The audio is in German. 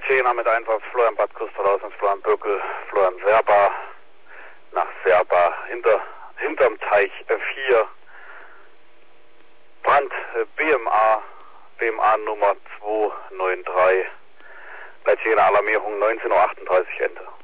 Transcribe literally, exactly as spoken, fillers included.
Leitjena mit Einsatz Florian Bad Kusterhausen, Florian Böckel, Florian Serba nach Serba hinter, hinterm Teich vier. Brand B M A, B M A Nummer zwei neun drei. Leitjena Alarmierung neunzehn Uhr achtunddreißig Enter.